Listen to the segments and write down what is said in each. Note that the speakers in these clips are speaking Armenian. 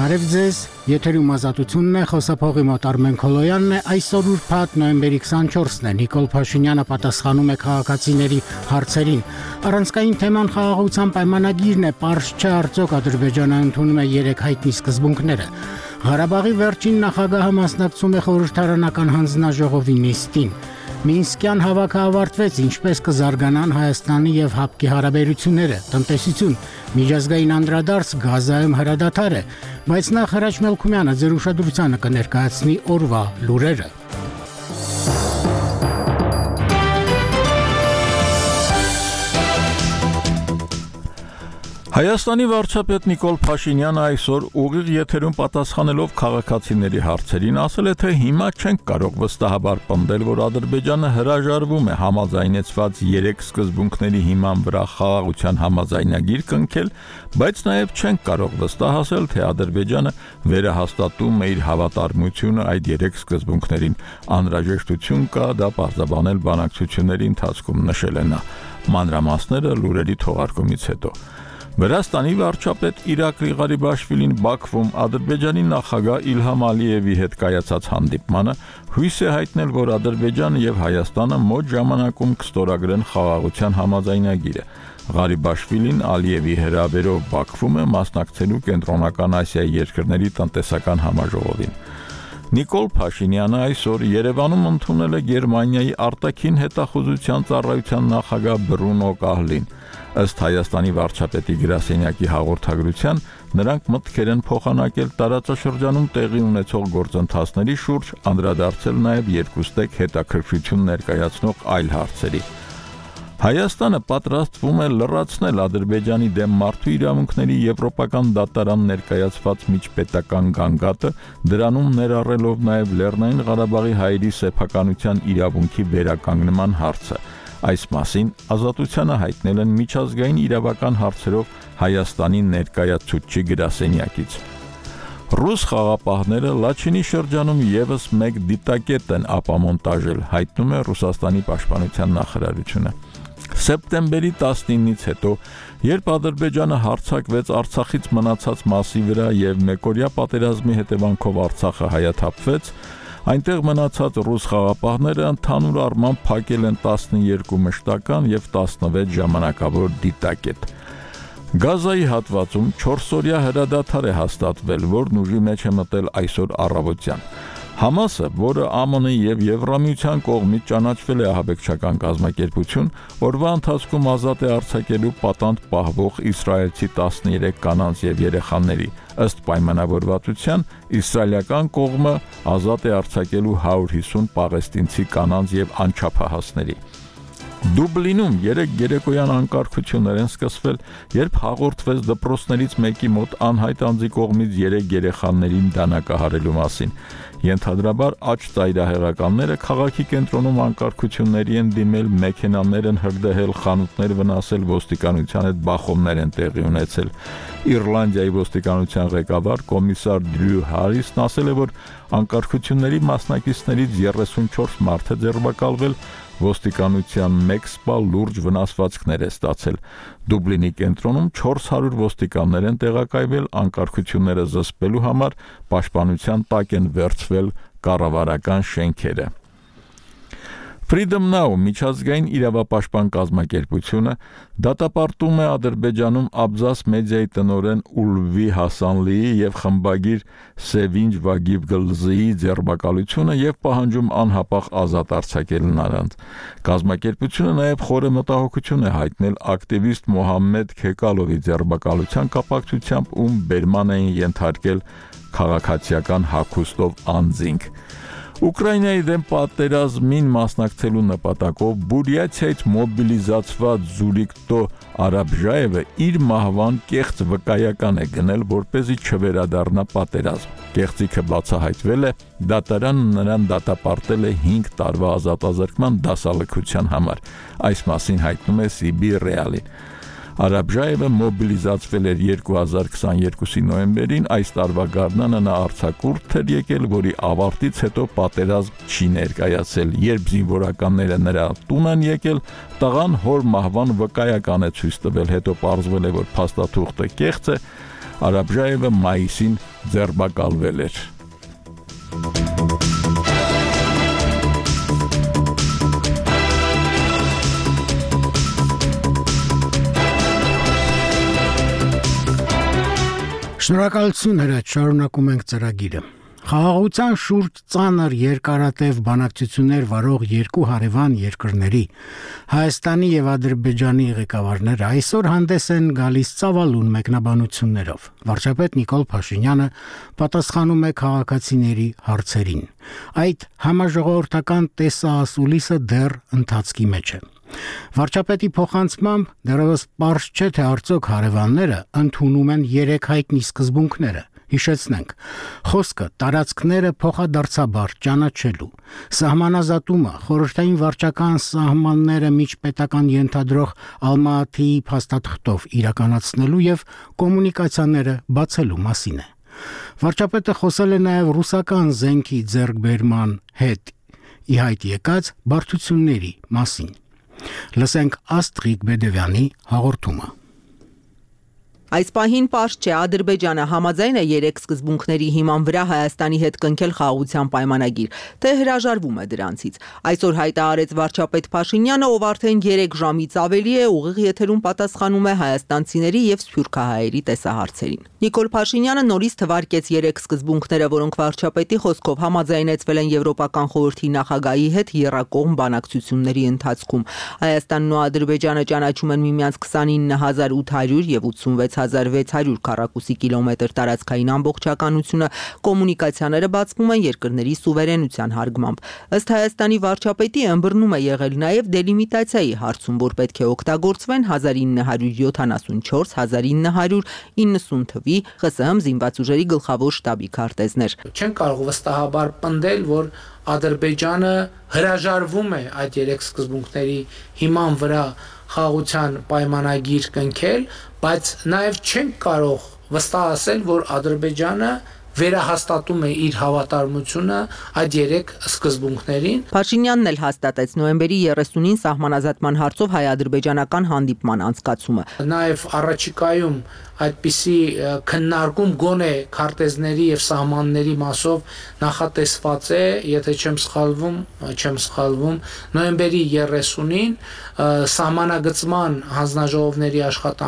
Բարև ձեզ, եթերում ազատությունն է, խոսափողի մոտ Արմեն Քոլոյանն է, այսօր ուրբաթ նոյեմբերի 24-ն է, Նիկոլ Փաշինյանը պատասխանում է քաղաքացիների հարցերին, առանցքային թեման խաղաղության պայմանագիրն է, պարզ չէ արդյոք Ադրբեջանը ընդունում է 3 հայտնի սկզբունքները, Ղարաբաղի վերջին նախագահը մասնակցում է խորհրդարանական հանձնաժողովի նիստին, Մինսկյան հավաքը ավարտվեց, ինչպես կզարգանան Հայաստանի եւ ՀԱՊԿ-ի հարաբերությունները, տնտեսություն, միջազգային անդրադարձ Գազայում հրադադար է, բայց նախ Հրաչ Մելքումյանը ձեր ուշադրությանը կներկայացնի օրվա լուրերը։ Հայաստանի վարչապետ Նիկոլ Փաշինյանը այսօր ուղիղ եթերում պատասխանելով քաղաքացիների հարցերին ասել է, թե հիմա չենք կարող վստահաբար պնդել, որ Ադրբեջանը հրաժարվում է համաձայնեցված 3 սկզբունքների հիման վրա խաղաղության համաձայնագիր կնքել, բայց նաև չենք կարող վստահ ասել, թե Ադրբեջանը վերահաստատում է իր հավատարմությունը այդ 3 սկզբունքներին։ Անհրաժեշտություն կա դա պարզաբանել բանակցությունների ընթացքում, նշել է նա։ Մանրամասները լուրերի թողարկումից հետո։ Վրաստանի վարչապետ Իրակլի Ղարիբաշվիլին Բաքվում Ադրբեջանի նախագահ Իլհամ Ալիևի հետ կայացած հանդիպմանը հույս է հայտնել, որ Ադրբեջանը եւ Հայաստանը մոտ ժամանակում կստորագրեն խաղաղության համաձայնագիրը։ Ղարիբաշվիլին Ալիևի հրավերով Բաքվում է մասնակցելու Կենտրոնական Ասիայի երկրների տնտեսական համաժողովին։ Նիկոլ Փաշինյանը այսօր Երևանում ընդունել է Գերմանիայի արտաքին հետախուզության ծառայության նախագահ Բրունո Կահլին։ Ըստ Հայաստանի վարչապետի գրասենյակի հաղորդագրության, նրանք մտքեր են փոխանակել տարածաշրջանում տեղի ունեցող գործընթացների շուրջ, անդրադարձել նաև երկուստեք հետաքրքրություն ներկայացնող այլ հարցերի։ Հայաստանը պատրաստվում է լրացնել Ադրբեջանի դեմ մարդու իրավունքների եվրոպական դատարան ներկայացված միջպետական գանգատը, դրանում ներառելով նաև Լեռնային Ղարաբաղի հայերի սեփականության իրավունքի վերականգնման հարցը։ Այս մասին Ազատությանը հայտնել են միջազգային իրավական հարցերով Հայաստանի ներկայացուցչի գրասենյակից։ Ռուս խաղապահները Լաչինի շրջանում եւս մեկ դիտակետ են ապամոնտաժել, հայտնում է Ռուսաստանի պաշտպանության նախարարությունը։ Սեպտեմբերի 19-ից հետո, երբ Ադրբեջանը հարձակվեց Արցախից մնացած մասի վրա եւ մեկօրյա պատերազմի հետևանքով Արցախը հայաթափվեց, այնտեղ մնացած ռուս խաղապահները ընդհանուր առմամբ փակել են 12 մշտական եւ 16 ժամանակավոր դիտակետ։ Գազայի հատվածում 4-օրյա հրադադար է հաստատվել, որն ուժի մեջ է մտել այսօր առավոտյան։ Համասը, որը ԱՄՆ-ի եւ Եվրամիության կողմից ճանաչվել է ահաբեկչական կազմակերպություն, օրվա ընթացքում ազատ է արձակելու պատանդ պահվող իսրայելցի 13 կանանց եւ երեխաների։ Ըստ պայմանավորվածության, իսրայելական կողմը ազատ է արձակելու 150 պաղեստինցի կանանց եւ անչափահասների։ Դուբլինում 3 երեկոյան անկարգություններ են սկսվել, երբ հաղորդվեց դպրոցներից մեկի մոտ անհայտ անձի կողմից 3 երեխաներին դանակահարելու մասին։ Ենթադրաբար աճ ծայրահեղականները քաղաքի կենտրոնում անկարգությունների են դիմել, մեքենաներ են հրդեհել, խանութներ վնասել, ոստիկանության հետ բախումներ են տեղի ունեցել։ Իռլանդիայի ոստիկանության ղեկավար կոմիսար Դրյու Հարիսն ասել է, որ անկարգությունների մասնակիցներից 34 մարդ է ձերբակալվել, ոստիկանության 1 սպա լուրջ վնասվածքներ է ստացել։ Դուբլինի կենտրոնում 400 ոստիկաններ են տեղակայվել, անկարգությունները զսպելու համար պաշտպանության տակ են վերցվել կառավարական շենքերը։ Freedom Now միջազգային իրավապաշտպան կազմակերպությունը դատապարտում է Ադրբեջանում Աբզաս մեդիայի տնօրեն Ուլվի Հասանլիի եւ խմբագիր Սևինջ Վագիվգլզիի ձերբակալությունը եւ պահանջում անհապաղ ազատ արձակել նրանց։ Կազմակերպությունը նաեւ խորը մտահոգություն է հայտնել ակտիվիստ Մոհամմեդ Քեկալովի ձերբակալության կապակցությամբ, ում բերման էին ենթարկել քաղաքացիական հագուստով անձինք։ Ուկրաինայի դեմ պատերազմին մասնակցելու նպատակով Բուրյաթիայից մոբիլիզացված Զուրիկտո Արաբժաևը իր մահվան կեղծ վկայական է գնել, որպեսզի չվերադառնա պատերազմ։ Կեղծիքը բացահայտվել է, դատարանը նրան դատապարտել է 5 տարվա ազատազրկման դասալքության համար։ Այս մասին հայտնում է Սիբի Ռեալին։ Արաբժաևը մոբիլիզացվել էր 2022-ի նոյեմբերին, այս տարվա գարնանը նա արձակուրդ էր եկել, որի ավարտից հետո պատերազմ չի ներկայացել։ Երբ զինվորականները նրա տուն են եկել, տղան հոր մահվան վկայական է ցույց տվել, հետո պարզվել է, որ փաստաթուղթը կեղծ է, Արաբժաևը մայիսին ձերբակալվել էր։ Շնորհակալություն հրաչ, շարունակում ենք ծրագիրը։ Խաղաղության շուրջ ծանր երկարատև բանակցություններ վարող երկու հարևան երկրների Հայաստանի եւ Ադրբեջանի ղեկավարները այսօր հանդես են գալիս ծավալուն մեկնաբանություններով։ Վարչապետ Նիկոլ Փաշինյանը պատասխանում է քաղաքացիների հարցերին։ Այդ համաժողովրդական տեսահասուլիսը դեռ ընթացքի մեջ է։ Վարչապետի փոխանցմամբ դեռևս պարզ չէ, թե արդյոք հարևանները ընդունում են 3 հայտնի սկզբունքները։ Հիշեցնենք, խոսքը տարածքները փոխադարձաբար ճանաչելու, սահմանազատումը, խորհրդային վարչական սահմանները միջպետական ենթադրող Ալմատիի փաստաթղթով իրականացնելու եւ կոմունիկացիաները բացելու մասին է։ Վարչապետը խոսել է նաեւ ռուսական զենքի ձեռքբերման հետ ի հայտ եկած բարդությունների մասին։ Լսենք Աստրիկ Բեդևյանի հաղորդումը։ Այս պահին պարզ չէ, Ադրբեջանը համաձայն է 3 սկզբունքների հիման վրա Հայաստանի հետ կնքել խաղաղության պայմանագիր, թե հրաժարվում է դրանցից։ Այսօր հայտարարեց վարչապետ Փաշինյանը, ով արդեն 3 ժամից ավելի է ուղիղ եթերում պատասխանում է հայաստանցիների եւ սփյուռքահայերի տեսահարցերին։ Նիկոլ Փաշինյանը նորից թվարկեց 3 սկզբունքները, որոնք վարչապետի խոսքով համաձայնեցվել են Եվրոպական խորհրդի նախագահի հետ եռակողմ բանակցությունների ընթացքում։ Հայաստանն ու Ադրբեջանը ճանաչում են միմյանց 29800 եւ 86600 քառակուսի կիլոմետր տարածքային ամբողջականությունը, կոմունիկացիաները բացվում են երկրների սուվերենության հարգմամբ։ Ըստ Հայաստանի վարչապետի ըմբռնում է եղել նաև դելիմիտացիայի հարցում, որ պետք է օգտագործվեն 1974-1990 թվի ԽՍՀՄ զինված ուժերի գլխավոր շտաբի քարտեզներ։ Չեն կարող վստահաբար պնդել, որ Ադրբեջանը հրաժարվում է այդ 3 սկզբունքների հիման վրա խաղաղության պայմանագիր կնքել, բայց նաև չեն կարող վստահ ասել, որ Ադրբեջանը վերահաստատում է իր հավատարմությունը այդ 3 սկզբունքներին։ Փաշինյանն էլ հաստատեց նոյեմբերի 30-ին սահմանազատման հարցով հայ-ադրբեջանական հանդիպման անցկացումը։ Նաև առաջիկայում այդպիսի քննարկում գոնե քարտեզների եւ սահմանների մասով նախատեսված է, եթե չեմ սխալվում, նոյեմբերի 30-ին սահմանագծման հանձնաժողովների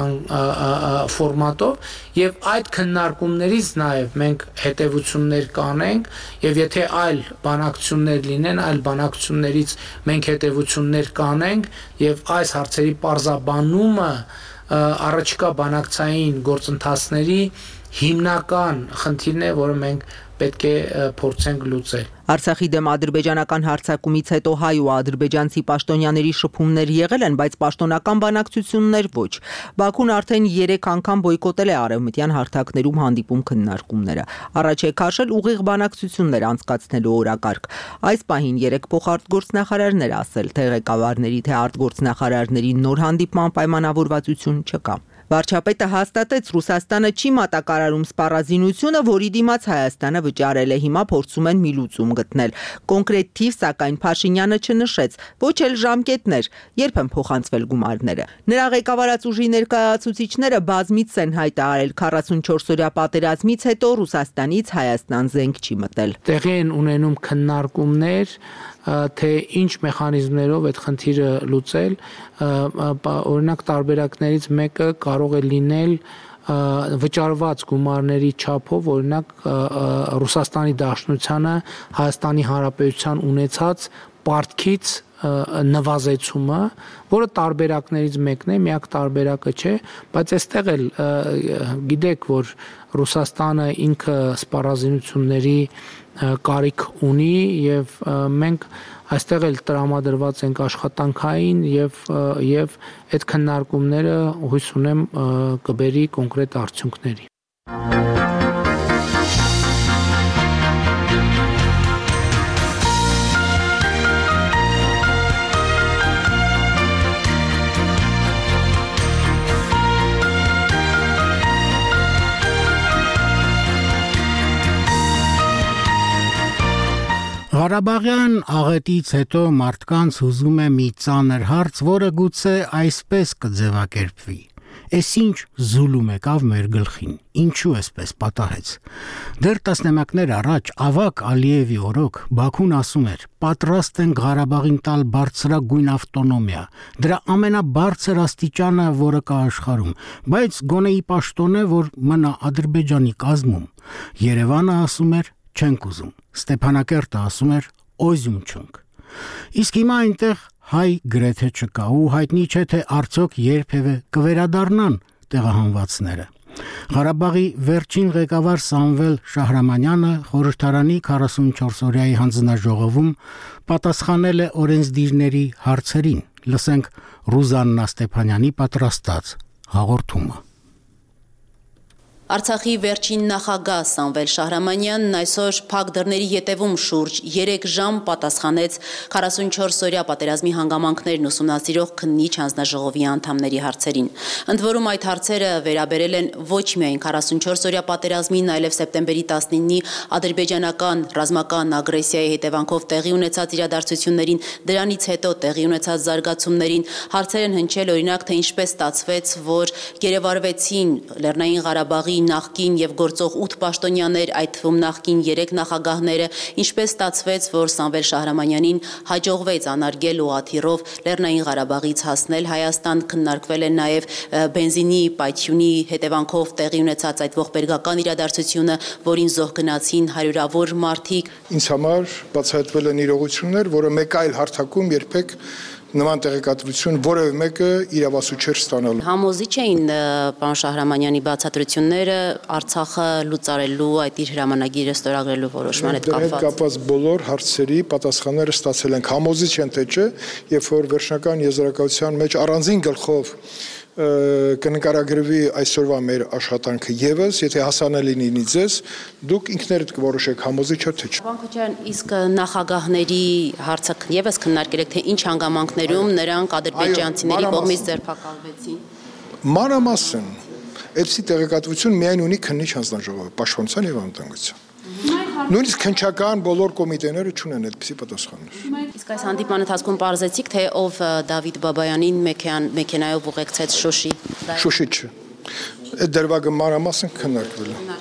ֆորմատով եւ այդ քննարկումներից նաեւ մենք հետևություններ կանենք եւ եթե այլ բանակցություններ լինեն, այլ բանակցություններից մենք հետևություններ կանենք եւ այս հարցերի պարզաբանումը առաջիկա բանակցային գործընթացների հիմնական խնդիրն է, որը մենք պետք է փորձենք լուծել։ Արցախի դեմ ադրբեջանական հարձակումից հետո հայ ու ադրբեջանցի պաշտոնյաների շփումներ եղել են, բայց պաշտոնական բանակցություններ ոչ։ Բաքուն արդեն 3 անգամ բոյկոտել է արևմտյան հարթակներում հանդիպում քննարկումները։ Առաջ է քաշել ուղիղ բանակցություններ անցկացնելու օրակարգ։ Այս պահին 3 փոխարտգործնախարարներ ասել, թե ղեկավարների, թե արտգործնախարարների նոր հանդիպման պայմանավորվածություն չկա։ Վարչապետը հաստատեց, Ռուսաստանը չի մատակարարում սպառազինությունը, որի դիմաց Հայաստանը վճարել է, հիմա փորձում են մի լուծում գտնել։ Կոնկրետ թիվ, սակայն Փաշինյանը չնշեց, ոչ էլ ժամկետներ, երբ են փոխանցվել գումարները։ Նրա ղեկավարած ուժի ներկայացուցիչները բազմից են հայտարարել 44-օրյա պատերազմից հետո Ռուսաստանից Հայաստան զենք չի մտել։ Տեղի են ունենում քննարկումներ, թե ինչ մեխանիզմներով այդ խնդիրը լուծել, օրինակ տարբերակներից մեկը կարող է լինել վճարված գումարների չափով, օրինակ Ռուսաստանի Դաշնությանը Հայաստանի Հանրապետության ունեցած պարտքից նվազեցումը, որը տարբերակներից մեկն է, միակ տարբերակը չէ, բայց այստեղ էլ գիտեք, որ Ռուսաստանը ինքը սպառազինությունների կարիք ունի եւ մենք այստեղ էլ տրամադրված ենք աշխատանքային եւ այդ քննարկումները հույս ունեմ կբերի կոնկրետ արդյունքների։ Ղարաբաղյան աղետից հետո մարդկանց հուզում է մի ծանր հարց, որը գուցե այսպես կձևակերպվի. Էս ինչ զուլում եկավ մեր գլխին, ինչու էսպես պատահեց։ Դեռ տասնամյակներ առաջ Ավակ Ալիևի օրոք Բաքուն ասում էր. «Պատրաստ են Ղարաբաղին տալ բարձրագույն ավտոնոմիա, դրա ամենաբարձր աստիճանը, որը կա աշխարհում, բայց գոնե ի պաշտոն է, որ մնա Ադրբեջանի կազմում»։ Երևանը ասում էր. «Չենք ուզում»։ Ստեփանակերտը ասում էր. «Օզյում չունք»։ Իսկ հիմա այնտեղ հայ գրեթե չկա ու հայտնի չէ թե արդյոք երբևէ կվերադառնան տեղահանվածները։ Ղարաբաղի վերջին ղեկավար Սամվել Շահրամանյանը խորհրդարանի 44-օրյայի հանձնաժողովում պատասխանել է օրենսդիրների հարցերին։ Լսենք Ռուզաննա Ստեփանյանի պատրաստած հաղորդումը։ Արցախի վերջին նախագահ Սամվել Շահրամանյանն այսօր փակ դռների ետևում շուրջ 3 ժամ պատասխանեց 44-օրյա պատերազմի հանգամանքներն ուսումնասիրող քննիչ հանձնաժողովի անդամների հարցերին։ Ընդ որում այդ հարցերը վերաբերել են ոչ միայն 44-օրյա պատերազմին, այլև սեպտեմբերի 19-ի ադրբեջանական ռազմական ագրեսիայի հետևանքով տեղի ունեցած իրադարձություններին, դրանից հետո տեղի ունեցած զարգացումներին, հարցեր են հնչել օրինակ թե ինչպես ստացվեց, որ գերեվարվեցին Լեռնային Ղարաբաղի նախկին եւ գործող 8 պաշտոնյաներ, այդ թվում նախկին 3 նախագահները, ինչպես ստացվեց, որ Սամվել Շահրամանյանին հաջողվեց անարգել ուղաթիռով Լեռնային Ղարաբաղից հասնել Հայաստան, քննարկվել է նաեւ բենզինի պայթյունի հետևանքով տեղի ունեցած այդ ողբերգական իրադարձությունը, որին զոհ գնացին հարյուրավոր մարդիկ։ Ինձ համար բացահայտվել են իրողություններ, որը մեկ այլ հարթակում երբեք նման տեղեկատվություն որևէ մեկը իրավասու չէր ստանալու։ Համոզիչ էին պարոն Շահրամանյանի բացատրությունները Արցախը լուծարելու այդ իր հրամանագիրը ստորագրելու որոշման հետ կապված։ Դրանից կապված բոլոր հարցերի պատասխանները ստացել ենք։ Համոզիչ են թե չէ, երբ որ վերջնական եզրակացության մեջ առանձին գլխով կնկարագրվի այսօրվա մեր աշխատանքը եւս, եթե հասանելի լինի ձեզ, դուք ինքներդ կորոշեք համոզիչ թե չէ։ Պարոն Քոչարյան, իսկ նախագահների հարցը եւս քննարկել եք, թե ինչ հանգամանքներում նրանք ադրբեջանցիների կողմից ձերբակալվեցին։ Մանրամասն այդպիսի տեղեկատվություն միայն ունի քննիչ հանձնաժողովը, Պաշտպանության եւ Անվտանգության։ Նույնիսկ քննչական բոլոր կոմիտեները չունեն այդպիսի պատասխաններ։ Իսկ այս հանդիպման ընթացքում պարզեցիք, թե ով Դավիթ Բաբայանին մեքենայով ուղեկցեց Շուշի։ Շուշի չէ։ Այդ դրվագը մանրամասն քննարկվել է։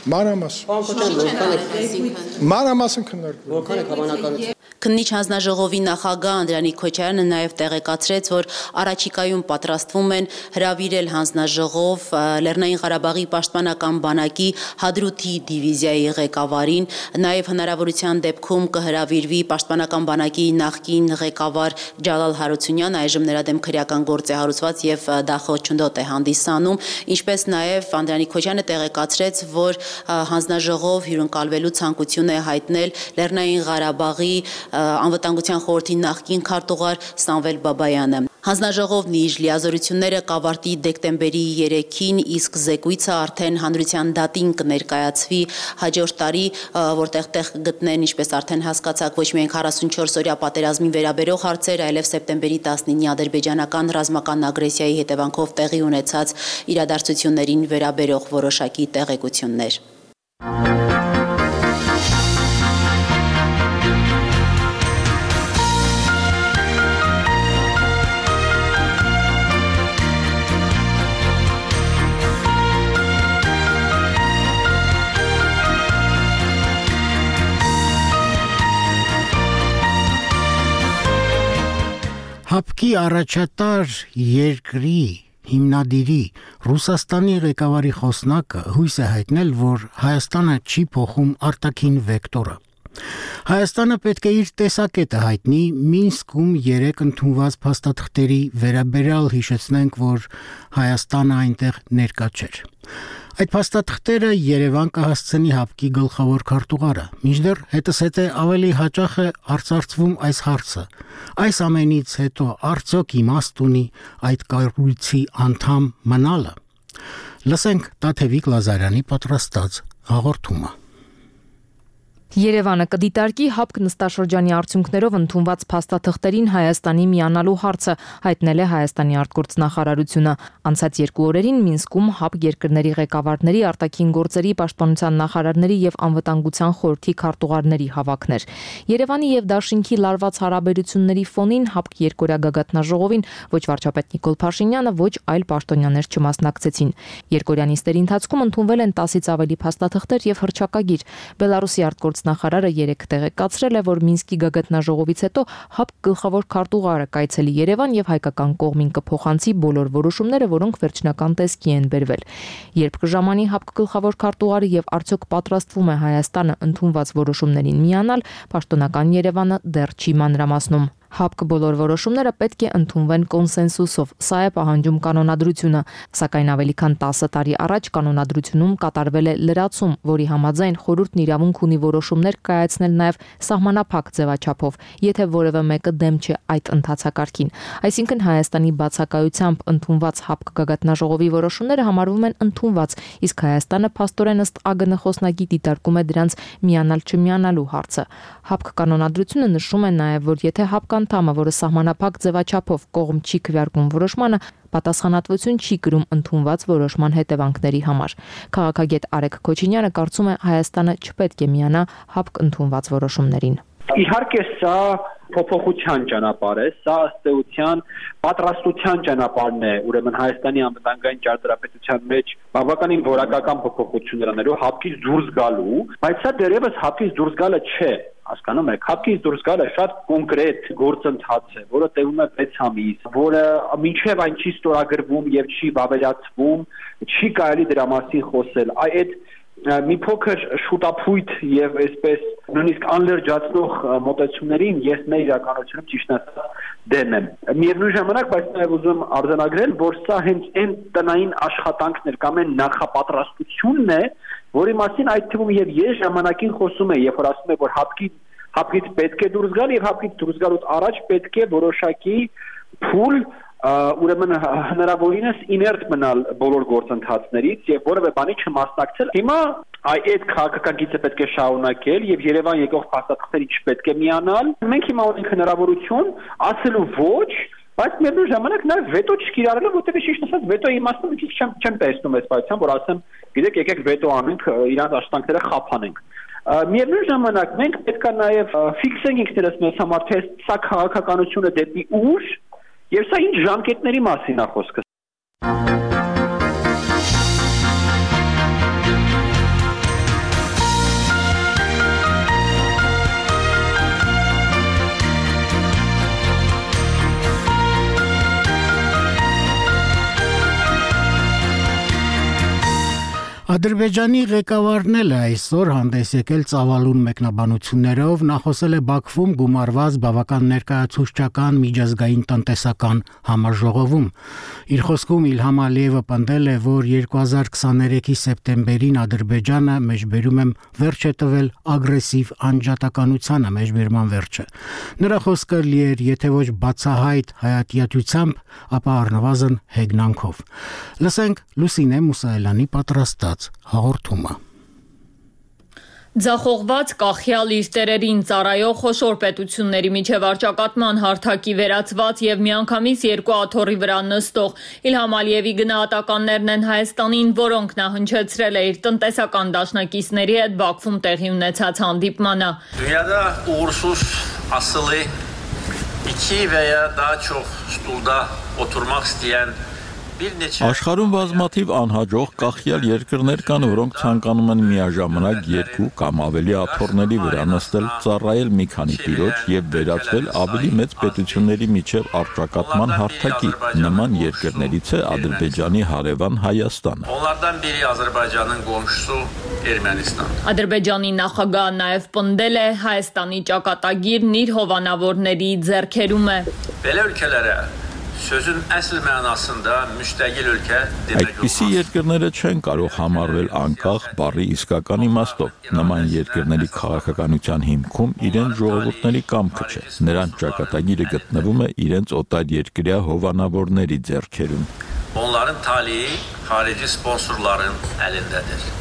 Մանրամասն քննարկվել։ Որքան է հավանականությունը։ Քննիչ հանձնաժողովի նախագահ Անդրանիկ Քոչարյանը նաև տեղեկացրեց, որ առաջիկայում պատրաստվում են հրավիրել հանձնաժողով Լեռնային Ղարաբաղի պաշտպանական բանակի Հադրութի դիվիզիայի ղեկավարին, նաև հնարավորության դեպքում կհրավիրվի պաշտպանական բանակի նախկին ղեկավար Ջալալ Հարությունյանը, այժմ նրա դեմ քրեական գործ է հարուցված եւ դա խոչընդոտ է հանդիսանում, ինչպես նաև Անդրանիկ Քոչարյանը տեղեկացրեց, որ հանձնաժողով հյուրընկալվելու ցանկություն է հայտնել Լեռնային Ղարաբաղի Անվտանգության խորհրդի նախկին քարտուղար Սամվել Բաբայանը։ Հանձնաժողովն իր լիազորությունները կավարտի դեկտեմբերի 3-ին, իսկ զեկույցը արդեն հանրության դատին կներկայացվի հաջորդ տարի, որտեղ տեղ գտնեն, ինչպես արդեն հասկացաք, ոչ միայն 44-օրյա պատերազմին վերաբերող հարցեր, այլև սեպտեմբերի 19-ի ադրբեջանական ռազմական ագրեսիայի հետևանքով տեղի ունեցած իրադարձություններին վերաբերող որոշակի տեղեկություններ։ Հապկի առաջատար երկրի հիմնադիրի Ռուսաստանի ղեկավարի խոսնակը հույս է հայտնել, որ Հայաստանը չի փոխում արտաքին վեկտորը։ Հայաստանը պետք է իր տեսակետը հայտնի Մինսկում 3 ընդունված փաստաթղթերի վերաբերյալ, հիշեցնենք, որ Հայաստանը այնտեղ ներկա չէր։ Այդ փաստաթղթերը Երևան կհասցնի Հապկի գլխավոր քարտուղարը, մինչդեռ հետզհետե ավելի հաճախ է արծարծվում այս հարցը։ Այս ամենից հետո արդյոք իմաստ ունի այդ կառույցի անդամ մնալը։ Լսենք Տաթևիկ Լազարյանի պատրաստած հաղորդումը։ Երևանը կդիտարկի ՀԱՊԿ նստաշրջանի արդյունքներով ընդունված փաստաթղթերին Հայաստանի միանալու հարցը, հայտնել է Հայաստանի արտգործնախարարությունը։ Անցած 2 օրերին Մինսկում ՀԱՊԿ երկրների ղեկավարների, արտաքին գործերի, պաշտպանության նախարարների եւ անվտանգության խորհրդի քարտուղարների հավաքներ։ Երևանի եւ Դաշինքի լարված հարաբերությունների ֆոնին ՀԱՊԿ երկօրյա գագաթնաժողովին ոչ վարչապետ Նիկոլ Փաշինյանը, ոչ այլ պաշտոնյաներ չմասնակցեցին։ Երկօրյա նիստերի ընթացքում ընդունվել են 10-ից ավելի փաստաթղթեր եւ հռչակագիր։ Բելարուսի արտգործնախարարը երեկ տեղեկացրել է, որ Մինսկի գագաթնաժողովից հետո ՀԱՊԿ գլխավոր քարտուղարը կայցելի Երևան եւ հայկական կողմին կփոխանցի բոլոր որոշումները, որոնք վերջնական տեսքի են բերվել։ Երբ կժամանի ՀԱՊԿ գլխավոր քարտուղարը եւ արդյոք պատրաստվում է Հայաստանը ընդունված որոշումներին միանալ, պաշտոնական Երևանը դեռ չի մանրամասնում։ ՀԱՊԿ բոլոր որոշումները պետք է ընդունվեն կոնսենսուսով, սա է պահանջում կանոնադրությունը, սակայն ավելի քան 10 տարի առաջ կանոնադրությունում կատարվել է լրացում, որի համաձայն խորհուրդն իրավունք ունի որոշումներ կայացնել նաև սահմանափակ ձևաչափով, եթե որևէ մեկը դեմ չէ այդ ընթացակարգին։ Այսինքն Հայաստանի բացակայությամբ ընդունված ՀԱՊԿ գագաթնաժողովի որոշումները համարվում են ընդունված, իսկ Հայաստանը փաստորեն ըստ ԱԳՆ խոսնակի դիտարկում է դրանց միանալ-չմիանալու հարցը։ ՀԱՊԿ կանոնադրությունը նշում է նաև, որ եթե ՀԱՊԿ անդամը, որը սահմանափակ ձևաչափով կողմ չի քվեարկում որոշմանը, պատասխանատվություն չի կրում ընդունված որոշման հետևանքների համար։ Քաղաքագետ Արեգ Քոչինյանը կարծում է Հայաստանը չպետք է միանա ՀԱՊԿ ընդունված որոշումներին։ Իհարկե սա փոփոխության ճանապարհ է, սա ըստ էության պատրաստության ճանապարհն է, ուրեմն Հայաստանի անվտանգային ճարտարապետության մեջ բավականին որակական փոփոխություններ անելու, ՀԱՊԿ-ից դուրս գալու, բայց սա դեռևս ՀԱՊԿ-ից դուրս գալը չէ, հասկանում եք, ՀԱՊԿ-ից դուրս գալը շատ կոնկրետ գործընթաց է, որը տևում է 6 ամիս, որը մինչև այն չի ստորագրվում եւ չի վավերացվում, չի կարելի դրա մասին խոսել, այդ մի փոքր շուտափույթ եւ այսպես նույնիսկ անլրջացնող մոտեցումներին ես մեր իրականությունում ճիշտ ասած դեմ եմ։ Միևնույն ժամանակ, բայց նաեւ ուզում արձանագրել, որ սա հենց այն տնային աշխատանքներ կամ այն նախապատրաստությունն է, որի մասին այդ թվում եւ ես ժամանակին խոսում եմ, երբ որ ասում եմ, որ ՀԱՊԿ-ից պետք է դուրս գալ եւ ՀԱՊԿ-ից դուրս գալուց առաջ պետք է որոշակի փուլ ուրեմն հնարավորինս իներտ մնալ բոլոր գործընթացներից եւ որևէ բանի չմասնակցել։ Հիմա այդ քաղաքագիծը պետք է շարունակել եւ Երևան եկող փաստաթղթերի չպետք է միանալ։ Մենք հիմա ունենք հնարավորություն ասելու ոչ, բայց միևնույն ժամանակ նաեւ վետո չկիրառելով, որտեղ ճիշտ ասած վետոյի իմաստը մի քիչ չեմ տեսնում այս պայծան, որ ասեմ, գիտեք, եկեք վետո անենք, իրանց աշխատանքները խափանենք։ Միևնույն ժամանակ մենք պետք է նաեւ ֆիքսենք ինքներս մեզ համար, թե սա քաղաքականությունը դեպի ուր եւ սա ինչ ժամկետների մասին է խոսքը։ Ադրբեջանի ղեկավարն էլ այսօր հանդես եկել ծավալուն մեկնաբանություններով, նախոսել է Բաքվում գումարված բավական ներկայացուցչական միջազգային տնտեսական համաժողովում։ Իր խոսքում Իլհամ Ալիևը պնդել է, որ 2023-ի սեպտեմբերին Ադրբեջանը մեջբերում եմ վերջ է տվել ագրեսիվ անջատականությանը, մեջբերման վերջը։ Նրա խոսքը լի էր, եթե ոչ բացահայտ հայատյացությամբ, ապա առնվազն հեգնանքով։ Լսենք Լուսինե Մուսայելյանի պատրաստած հաղորդումը։ Ձախողված կախյալ իր տերերին ծառայող խոշոր պետությունների միջև արճակատման հարթակի վերածված եւ միանգամից 2 աթոռի վրա նստող Իլհամ Ալիևի գնահատականներն են Հայաստանին, որոնք նա հնչեցրել է իր տնտեսական դաշնակիցների հետ Բաքվում տեղի ունեցած հանդիպմանը։ Dünyada uğursuz asılı 2 veya daha çok stulda oturmak isteyen Աշխարհում բազմաթիվ անհաջող կախյալ երկրներ կան, որոնք ցանկանում են միաժամանակ 2 կամ ավելի աթոռների վրա նստել, ծառայել մի քանի տիրոջ եւ վերածվել ավելի մեծ պետությունների միջև առճակատման հարթակի։ Նման երկրներից է Ադրբեջանի հարևան Հայաստանը։ Onlardan biri Azerbaycan'ın komşusu Ermənistan։ Ադրբեջանի նախագահը նաև պնդել է Հայաստանի ճակատագիրն իր հովանավորների ձեռքերում է։ Belə ölkələrə sözün əsl mənasında müstəqil ölkə demək Այդպիսի երկրները չեն կարող համարվել անկախ բառի իսկական իմաստով։ Նման երկրների քաղաքականության հիմքում իրենց ժողովուրդների կամքը չէ։ Նրանց ճակատագիրը գտնվում է իրենց օտարերկրյա հովանավորների ձեռքերում։ Onların talihi xarici sponsorların əlindədir։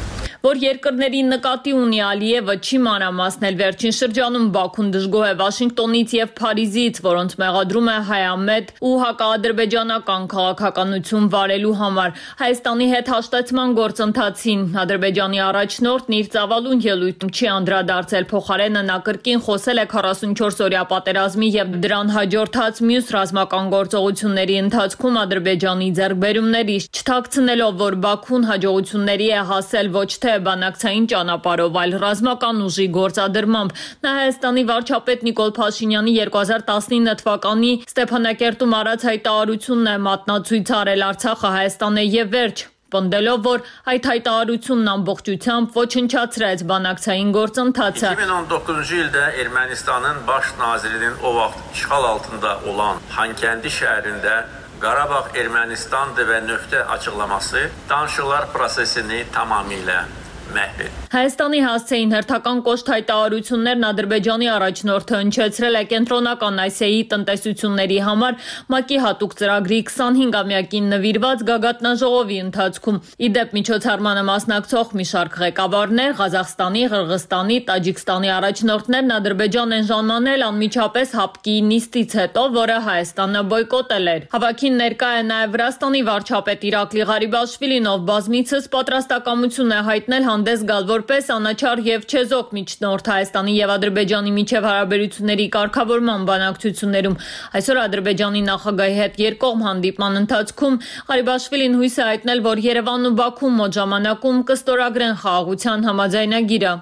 որ երկրների նկատի ունի Ալիևը չի մանրամասնել վերջին շրջանում Բաքուն դժգոհ է Վաշինգտոնից եւ Փարիզից, որոնց մեղադրում է հայամետ ու հակաադրբեջանական քաղաքականություն վարելու համար։ Հայաստանի հետ հաշտեցման գործընթացին Ադրբեջանի առաջնորդն իր ծավալուն ելույթում չի անդրադարձել, փոխարենը նա կրկին խոսել է 44-օրյա պատերազմի եւ դրան հաջորդած մյուս ռազմական գործողությունների ընթացքում Ադրբեջանի ձեռքբերումներից, չթաքցնելով, որ Բաքուն հաջողությունների է հասել ոչ թե բանակցային ճանապարհով, այլ ռազմական ուժի գործադրմամբ։ Նա Հայաստանի վարչապետ Նիկոլ Փաշինյանի 2019 թվականի Ստեփանակերտում արած հայտարարությունն է մատնացույց արել Արցախը Հայաստան է եւ վերջ, պնդելով, որ այդ հայտարարությունն ամբողջությամբ ոչնչացրեց բանակցային գործընթացը։ 2019-cu ildə Ermənistanın baş nazirinin o vaxt işğal altında olan Xankəndi şəhərində Qarabağ Ermənistandır və nöqtə açıqlaması danışıqlar prosesini tamamilə məhv etdi. Հայաստանի հասցեին հերթական կոշտ հայտարարություններն Ադրբեջանի առաջնորդը հնչեցրել է Կենտրոնական Ասիայի տնտեսությունների համար ՄԱԿ-ի հատուկ ծրագրի 25-ամյակին նվիրված գագաթնաժողովի ընթացքում։ Իդեպ միջոցառմանը մասնակցող մի շարք ղեկավարներ, Ղազախստանի, Ղրղստանի, Տաջիկստանի առաջնորդներն Ադրբեջան են ժամանել անմիջապես ՀԱՊԿ-ի նիստից հետո, որը Հայաստանը բոյկոտել էր։ Հավաքին ներկա է նաև Վրաստանի վարչապետ Իրակլի Ղարիբաշվիլին, ով բազմիցս պատրաստակամություն է հայտնել հանդես գալ որպես անաչառ եւ չեզոք միջնորդ Հայաստանի եւ Ադրբեջանի միջև հարաբերությունների կարգավորման բանակցություններում։ Այսօր Ադրբեջանի նախագահի հետ երկկողմ հանդիպման ընթացքում Ղարիբաշվիլին հույս է հայտնել, որ Երևանն ու Բաքուն մոտ ժամանակում կստորագրեն խաղաղության համաձայնագիրը։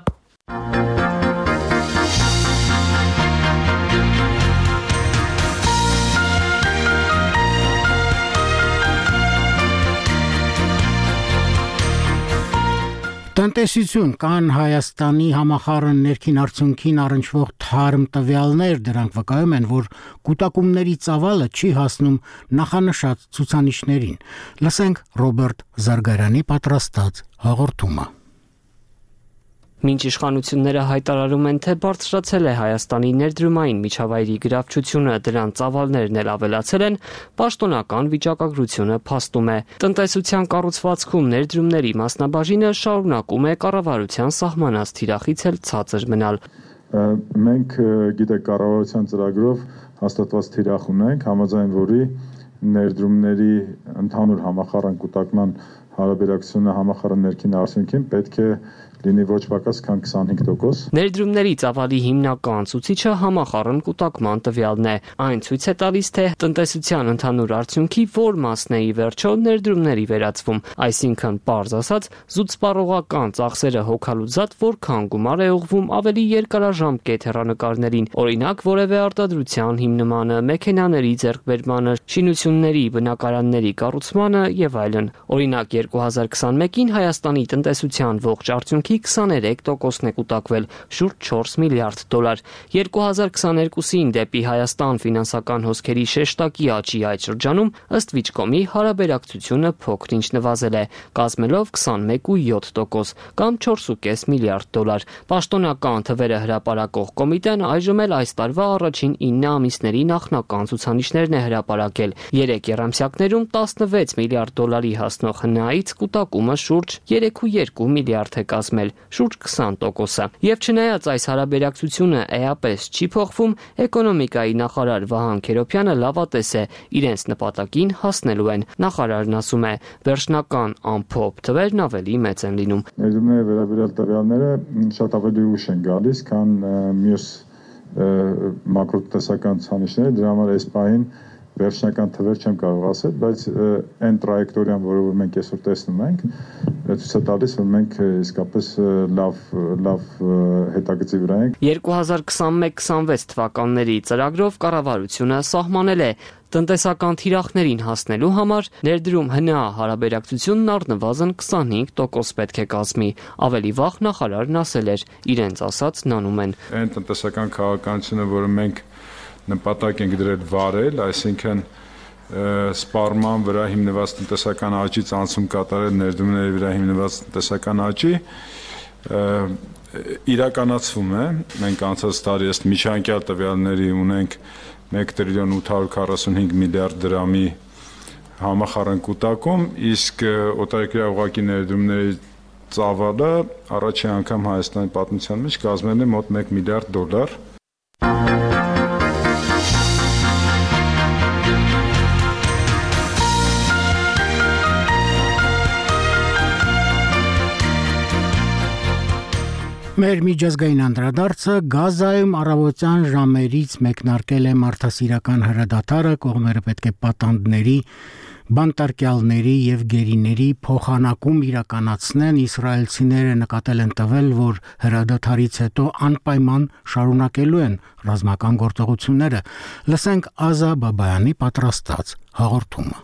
Տնտեսություն կան Հայաստանի համախառն ներքին արդյունքին առնչվող թարմ տվյալներ, դրանք վկայում են, որ կուտակումների ծավալը չի հասնում նախանշած ցուցանիշներին։ Լսենք Ռոբերտ Զարգարյանի պատրաստած հաղորդումը։ Մինչ իշխանությունները հայտարարում են, թե բարձրացել է Հայաստանի ներդրումային միջավայրի գրավչությունը, դրան ծավալներն էլ ավելացել են, պաշտոնական վիճակագրությունը փաստում է։ Տնտեսության կառուցվածքում ներդրումների մասնաբաժինը շարունակում է կառավարության սահմանած թիրախից էլ ցածր մնալ։ Մենք գիտեք կառավարության ծրագրով հաստատված թիրախ ունենք, համաձայն որի ներդրումների ընդհանուր համախառն կուտակման հարաբերակցությունը համախառն ներքին արդյունքին պետք է լինի ոչ պակաս քան 25%։ Ներդրումների ծավալի հիմնական ցուցիչը համախառն կուտակման տվյալն է։ Այն ցույց է տալիս, թե տնտեսության ընդհանուր արդյունքի որ մասն է ի վերջո ներդրումների վերածվում, այսինքն պարզ ասած, զուտսպառողական ծախսերը հոգալուց զատ որքան գումար է ուղղվում ավելի երկարաժամկետ հեռանկարներին, օրինակ որևէ արտադրության հիմնմանը, մեքենաների ձեռքբերմանը, շինությունների, բնակարանների կառուցմանը եւ այլն։ Օրինակ 2021-ին Հայաստանի տնտեսության ողջ արդյունքի 23%-ն է կուտակվել, շուրջ 4 միլիարդ դոլար։ 2022-ին դեպի Հայաստան ֆինանսական հոսքերի շեշտակի աճի այդ շրջանում ըստ Վիճկոմի հարաբերակցությունը փոքր-ինչ նվազել է, կազմելով 21.7% կամ 4.5 միլիարդ դոլար։ Պաշտոնական թվերը հրապարակող կոմիտեն այժմ էլ այս տարվա առաջին 9 ամիսների նախնական ցուցանիշներն է հրապարակել։ 3 եռամսյակներում 16 միլիարդ դոլարի հասնող հնայից կուտակումը շուրջ 3.2 միլիարդ է կազմել, շուրջ 20%-ը։ Եվ չնայած այս հարաբերակցությունը էապես չի փոխվում, էկոնոմիկայի նախարար Վահան Քերոբյանը լավատես է, իրենց նպատակին հասնելու են։ Նախարարն ասում է, վերջնական ամփոփ թվերն ավելի մեծ են լինում։ Ներդրումների վերաբերյալ տվյալները շատ ավելի ուշ են գալիս, քան մյուս մակրոտնտեսական ցուցանիշները, դրա համար այս պահին վերջնական թվեր չեմ կարող ասել, բայց այն տրայեկտորիան, որը մենք այսօր տեսնում ենք, ցույց է տալիս, որ մենք իսկապես լավ հետագծի վրա ենք։ 2021-26 թվականների ծրագրով կառավարությունը սահմանել է տնտեսական թիրախներին հասնելու համար ներդրում հնա հարաբերակցությունն առնվազն 25% պետք է կազմի։ Ավելի վաղ նախարարն ասել էր, իրենց ասածն անում են։ Այն տնտեսական քաղաքականությունը, որը մենք նպատակ ենք դրել վարել, այսինքն սպառման վրա հիմնված տնտեսական աճից անցում կատարել ներդրումների վրա հիմնված տնտեսական աճի իրականացվում է։ Մենք անցած տարի ըստ միջանկյալ տվյալների ունենք 1 տրիլիոն 845 միլիարդ դրամի համախառն կուտակում, իսկ օտարերկրյա ուղղակի ներդրումների ծավալը առաջին անգամ Հայաստանի պատմության մեջ կազմել է մոտ $1 միլիարդ։ Մեր միջազգային անդրադարձը Գազայում առավոտյան ժամերից մեկնարկել է մարդասիրական հրադադարը, կողմերը պետք է պատանդների, բանտարկյալների եւ գերիների փոխանակում իրականացնեն, իսրայելցիները նկատել են տվել, որ հրադադարից հետո անպայման շարունակելու են ռազմական գործողությունները։ Լսենք Ազա Բաբայանի պատրաստած հաղորդումը։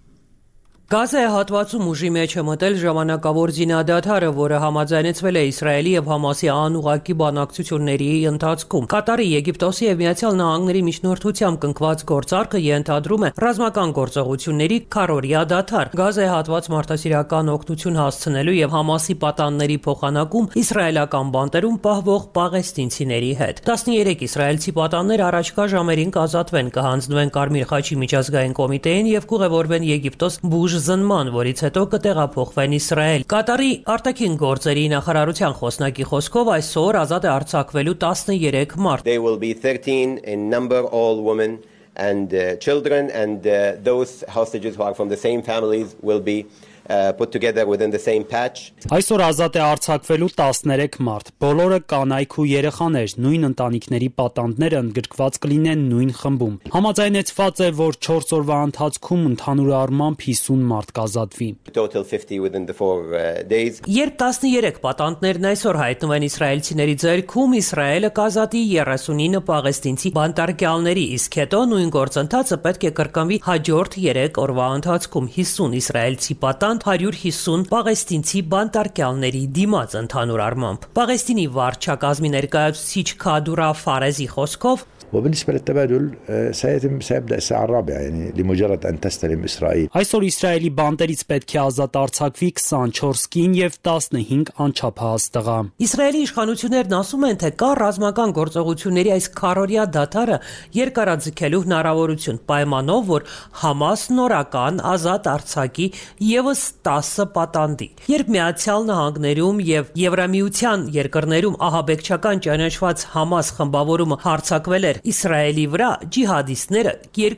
Գազայի հատվածում ուժի մեջ է մտել ժամանակավոր զինադադարը, որը համաձայնեցվել է Իսրայելի եւ Համասի անուղղակի բանակցությունների ընթացքում։ Կատարի, Եգիպտոսի եւ Միացյալ Նահանգների միջնորդությամբ կնքված գործարքը ենթադրում է ռազմական գործողությունների քառօրյա դադար, Գազայի հատված մարդասիրական օգնություն հասցնելու եւ Համասի պատանների փոխանակում իսրայելական բանտերում պահվող պաղեստինցիների հետ։ 13 իսրայելցի պատաններ առաջկա ժամերին կազատվեն, կհանձնվեն Կարմիր խաչի միջազգային կոմիտեին եւ կուղևորվեն Եգիպտոս զնման, որից հետո կտեղափոխվեն Իսրայել։ Կատարի արտաքին գործերի նախարարության խոսնակի խոսքով այսօր ազատ է արձակվելու 13 մարդ։ They will be 13 in number, all women and children, and those hostages who are from the same families will be put together within the same patch. Այսօր ազատ է արձակվելու 13 մարդ։ Բոլորը կանայք ու երեխաներ, նույն ընտանիքների պատանդները ընդգրկված կլինեն նույն խմբում։ Համաձայնեցված է, որ 4 օրվա ընթացքում ընդհանուր առմամբ 50 մարդ կազատվի։ Total 50 within the 4 days. Երբ 13 պատանդներն այսօր հայտնվեն իսրայելցիների ձեռքում, Իսրայելը կազատի 39 պաղեստինցի բանտարկյալների, իսկ հետո նույն գործընթացը պետք է կրկնվի հաջորդ 3 օրվա ընթացքում 50 իսրայելցի պատանդ 150 պաղեստինցի բանտարկյալների դիմաց ընդհանուր առմամբ։ Պաղեստինի վարչակազմի ներկայացուցիչ Քադուրա Ֆարեզի խոսքով وبالنسبة للتبادل سيبدأ الساعة الرابعة يعني لمجرد أن تستلم إسرائيل. Այսօր Իսրայելի բանտերից պետք է ազատ արձակվի 24 կին եւ 15 անչափահաս տղա։ Իսրայելի իշխանություններն ասում են, թե կա ռազմական գործողությունների այս քառօրյա դադարը երկարաձգելու հնարավորություն, պայմանով, որ Համաս նորական ազատ արձակի եւս 10 պատանդի։ Երբ Միացյալ Նահանգներում եւ Եվրամիության երկրներում ահաբեկչական ճանաչված Համաս խմբավորումը հարձակվել էր Իսրայելի վրա, ջիհադիստները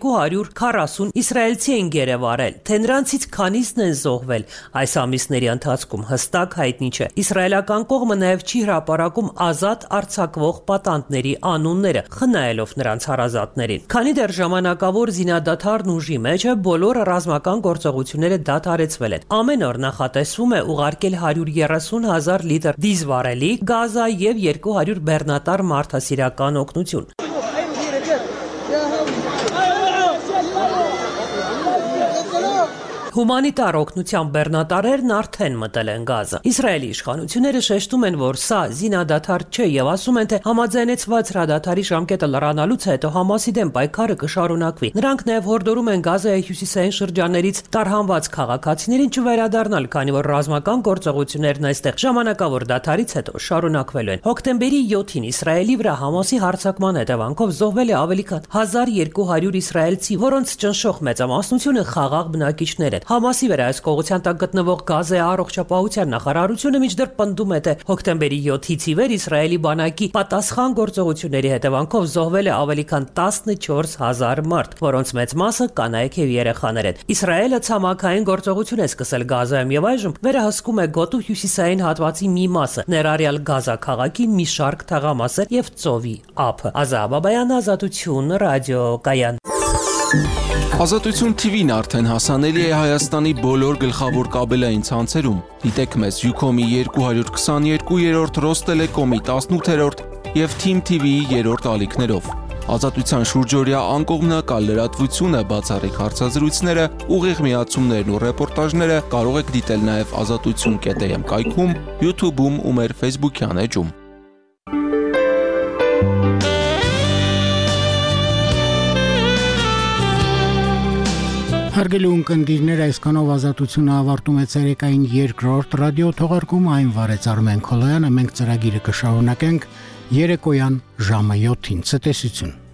240 իսրայելցի են գերեվարել, թե նրանցից քանիսն են զոհվել այս ամիսների ընթացքում հստակ հայտնի չէ։ Իսրայելական կողմը նաև չի հրապարակում ազատ արձակվող պատանդների անունները, խնայելով նրանց հարազատներին։ Քանի դեռ ժամանակավոր զինադադարն ուժի մեջ է, բոլոր ռազմական գործողությունները դադարեցվել են։ Ամեն օր նախատեսվում է ուղարկել 130,000 լիտր դիզվարելի, գազա եւ 200 բեռնատար մարդասիրական օգնություն։ Հումանիտար օգնության բեռնատարերն արդեն մտել են Գազա։ Իսրայելի իշխանությունները շեշտում են, որ սա զինադադար չէ եւ ասում են, թե համաձայնեցված հրադադարի ժամկետը լրանալուց հետո Համասի դեմ պայքարը կշարունակվի։ Նրանք նաեւ հորդորում են Գազայի հյուսիսային շրջաններից տարհանված քաղաքացիներին չվերադառնալ, քանի որ ռազմական գործողություններն այստեղ ժամանակավոր դադարից հետո շարունակվելու են։ Հոկտեմբերի 7-ին Իսրայելի վրա Համասի հարձակման հետևանքով զոհվել է ավելի քան 1200 իսրայելցի, որոնց ճնշող մեծամասնությունը խաղաղ բնակիչներ են։ Համասի վերահսկողության տակ գտնվող Գազայի առողջապահության նախարարությունը մինչդեռ պնդում է, թե հոկտեմբերի 7-ից ի վեր Իսրայելի բանակի պատասխան գործողությունների հետևանքով զոհվել է ավելի քան 14000 մարդ, որոնց մեծ մասը կանայք եւ երեխաներ են։ Իսրայելը ցամաքային գործողություն է սկսել Գազայում եւ այժմ վերահսկում է գոտու հյուսիսային հատվածի մի մասը, ներառյալ Գազա քաղաքի մի շարք թաղամասեր եւ ծովի ափը։ Ազա Բաբայան, Ազատություն, ռադիոկայան։ Ազատություն TV-ն արդեն հասանելի է Հայաստանի բոլոր գլխավոր կաբելային ցանցերում։ Դիտեք մեզ Ucom-ի 222-րդ, Ռոստելեկոմի 18-րդ եւ Team TV-ի 3-րդ ալիքներով։ Ազատության շուրջօրյա անկողմնակալ լրատվությունը, բացառիկ հարցազրույցները, ուղիղ միացումներն ու ռեպորտաժները կարող եք դիտել նաեւ azatutsun.am կայքում, YouTube-ում ու մեր Facebook-յան էջում։ Հարգելի ունկնդիրներ, այսքանով Ազատությունը ավարտում է ցերեկային 2-րդ ռադիո թողարկումը, այն վարեց Արմեն Քոլոյանը, մենք ծրագիրը կշարունակենք երեկոյան ժամը 7-ին։ Ցտեսություն։